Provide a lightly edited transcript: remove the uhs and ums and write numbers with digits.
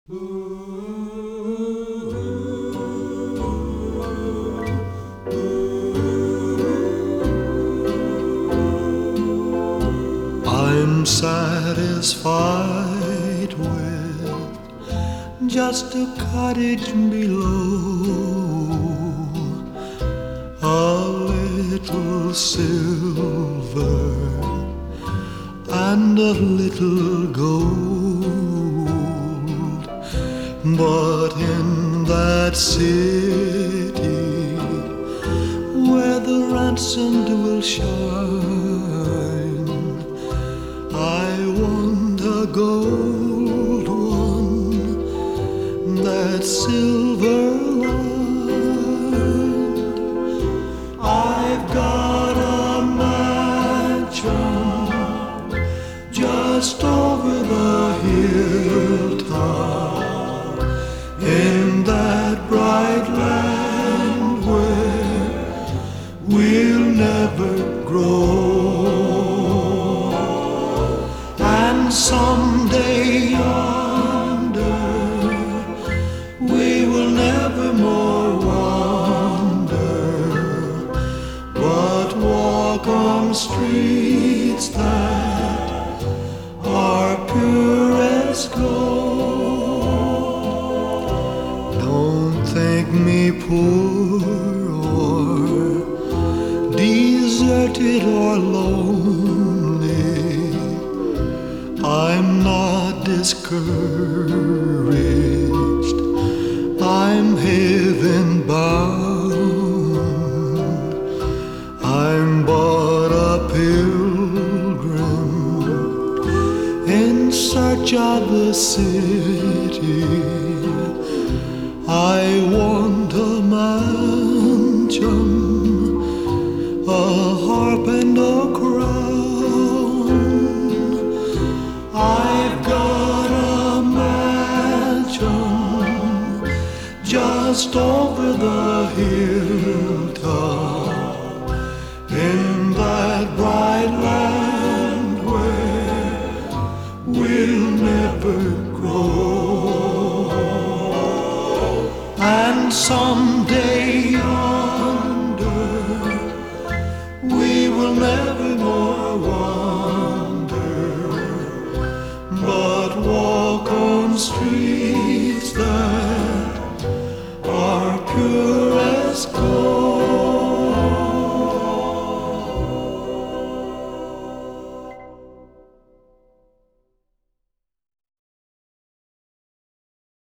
I'm satisfied with just a cottage below, a little silver and a little gold. But in that city where the ransomed will shine, I want a gold one, that silver lined. I've got a mansion just over the hilltop, in that bright land where we'll never grow. And someday yonder we will never more wander, but walk on streets that are pure as gold. Don't think me poor or deserted or lonely. I'm not discouraged, I'm heaven bound. I'm but a pilgrim in search of a city. I want a mansion, a harp and a crown. I've got a mansion just over the hilltop, in that bright land where we'll never grow. And someday yonder we will never more wander, but walk on streets that are pure as gold.